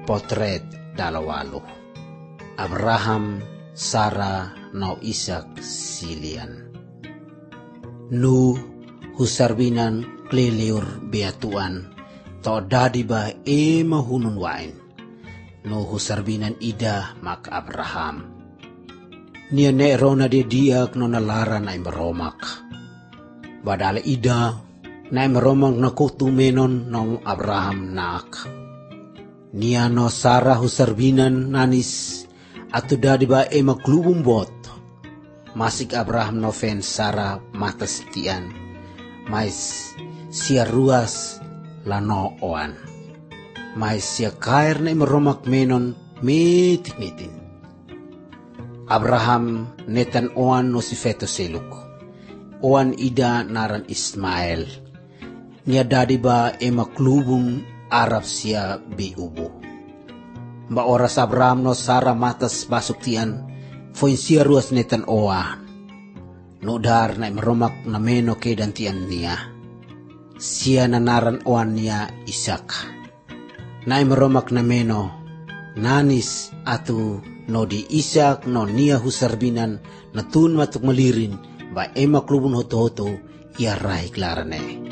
Potret 20. Abraham, Sara, no Ishak silian. Nu husarbinan kliliur beatuan to dadiba mahunun wain. Nu husarbinan ida mak Abraham. Nia ne rona dia nona laran ay meromak. Badala ida na meromak na kutu menon no Abraham nak. Nia no Sarah husarbinan nanis atu dadiba maklubum bot. Masik Abraham no fen Sarah mata setian. Mais sia ruas lano oan. Mais sia kair na meromak menon metik-metin. Abraham netan oan no si feto seluk. Oan ida naran Ismail. Nia dadiba maklubum Arab sia biubu. Mba oras Abraham no Sara matas basuk tian. Foin sia ruas netan oan. No dar na meromak na meno ke dan tian nia. Sia nanaran oan nia Ishak. Na meromak na meno. Nanis atu no di Ishak no nia husarbinan na tun matuk malirin ba maklubun hoto-hoto ia rai klarane.